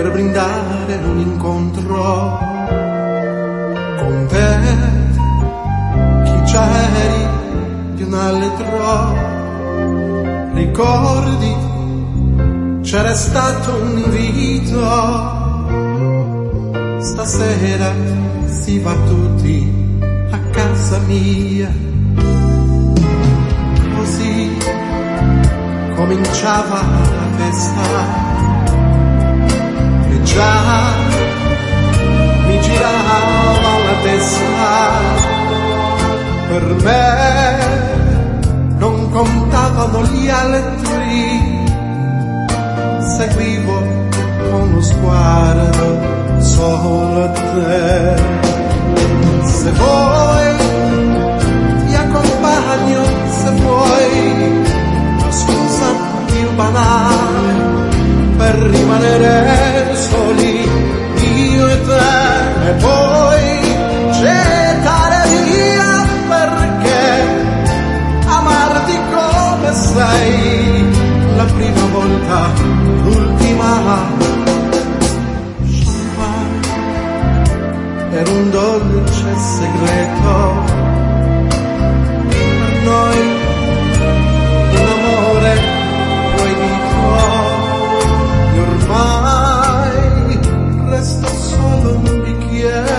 per brindare un incontro con te. Chi già eri di un altro, ricordi, c'era stato un invito. Stasera si va tutti a casa mia. Così cominciava la festa e già mi girava la testa. Per me non contavano gli altri, seguivo con lo sguardo solo te. Se vuoi ti accompagno, se vuoi, la scusa più banale per rimanere soli io e te, e poi gettare via, perché amarti come sei, la prima volta, l'ultima. Era un dolce segreto per noi, un amore proibito, e ormai resta solo un bicchiere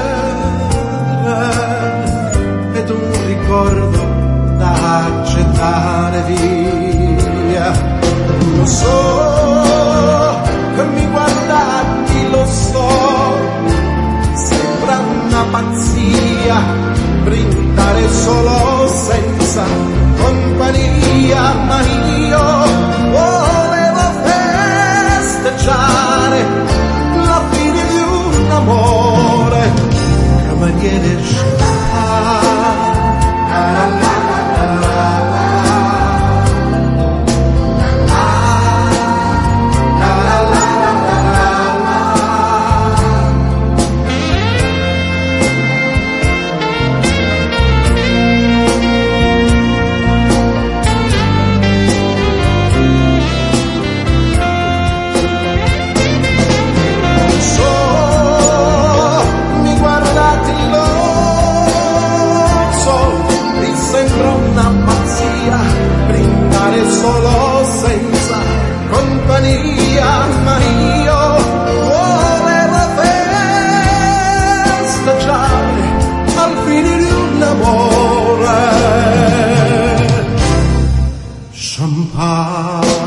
ed un ricordo da accettare via. Lo so che mi guardati, lo so, una pazzia, brindare solo senza compagnia, ma io volevo festeggiare la fine di un amore che mi riesce solo senza compagnia, ma io volevo festeggiare al fine di un amore. Champagne.